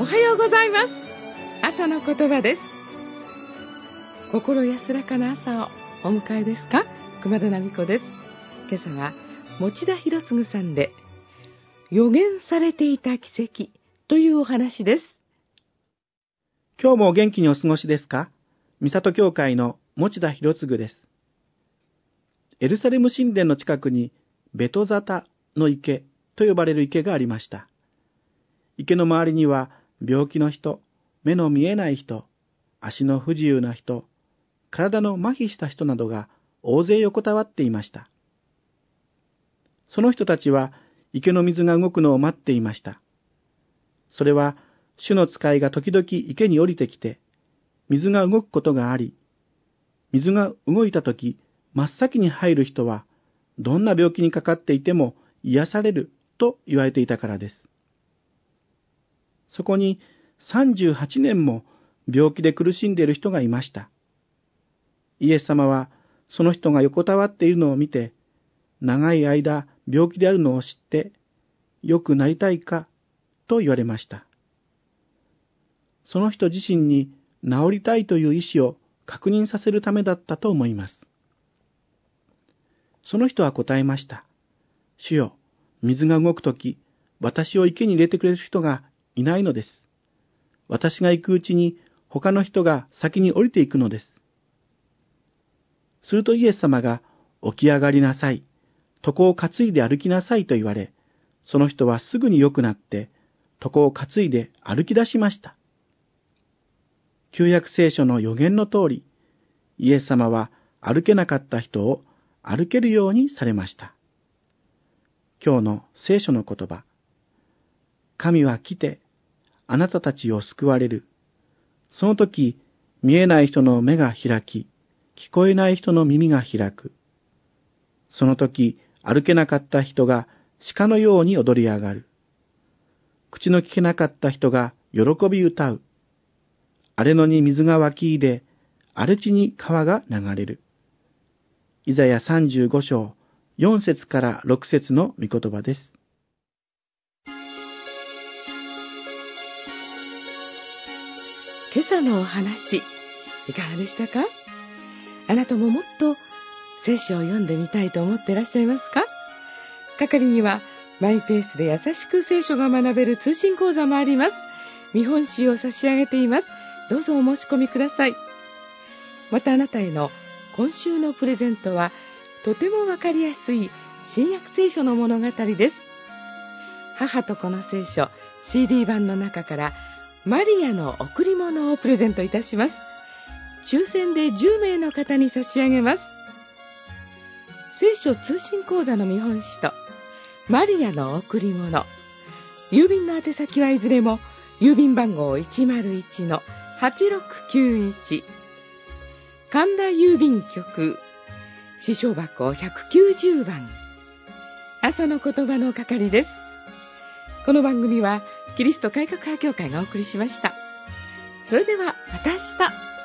はようございます。朝の言葉です。心安らかな朝をお迎えですか？熊田奈美子です。今朝は持田博次さんで予言されていた奇跡というお話です。 今日も元気にお過ごしですか？三郷教会の持田博次です。エルサレム神殿の近くにベトザタの池と呼ばれる池がありました。池の周りには病気の人、目の見えない人、足の不自由な人、体の麻痺した人などが大勢横たわっていました。その人たちは池の水が動くのを待っていました。それは主の使いが時々池に降りてきて、水が動くことがあり、水が動いたとき、真っ先に入る人は、どんな病気にかかっていても癒されると言われていたからです。そこに38年も病気で苦しんでいる人がいました。イエス様はその人が横たわっているのを見て、長い間病気であるのを知って、良くなりたいかと言われました。その人自身に治りたいという意志を確認させるためだったと思います。その人は答えました。主よ、水が動くとき、私を池に入れてくれる人がいないのです。私が行くうちに他の人が先に降りていくのです。するとイエス様が、起き上がりなさい、床を担いで歩きなさいと言われ、その人はすぐに良くなって、床を担いで歩き出しました。旧約聖書の予言の通り、イエス様は歩けなかった人を歩けるようにされました。今日の聖書の言葉。神は来て、あなたたちを救われる。その時、見えない人の目が開き、聞こえない人の耳が開く。その時、歩けなかった人が鹿のように踊り上がる。口の聞けなかった人が喜び歌う。荒れ野に水が湧き入れ、荒れ地に川が流れる。イザヤ35章4節から6節の御言葉です。 今朝のお話、いかがでしたか？あなたももっと聖書を読んでみたいと思っていらっしゃいますか？係にはマイペースで優しく聖書が学べる通信講座もあります。見本集を差し上げています。どうぞお申し込みください。またあなたへの今週のプレゼントは、とてもわかりやすい新約聖書の物語です。母と子の聖書 CD 版の中からマリアの贈り物をプレゼントいたします。抽選で10名の方に差し上げます。聖書通信講座の見本紙とマリアの贈り物。郵便の宛先はいずれも郵便番号 101-8691 神田郵便局支所箱190番。朝の言葉の係です。この番組はキリスト改革派教会がお送りしました。それではまた明日。